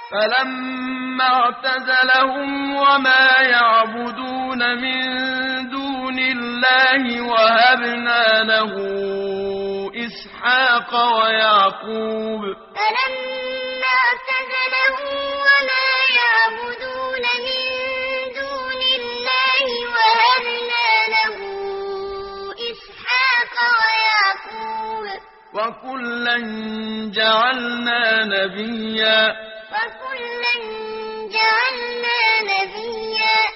فلما اعتزلهم وما يعبدون من دون الله وهبنا له إسحاق ويعقوب. فلما اعتزلهم وما يعبدون من دون الله وهبنا له إسحاق ويعقوب. وكلا جعلنا نبيا. وكلا جعلنا نبيا.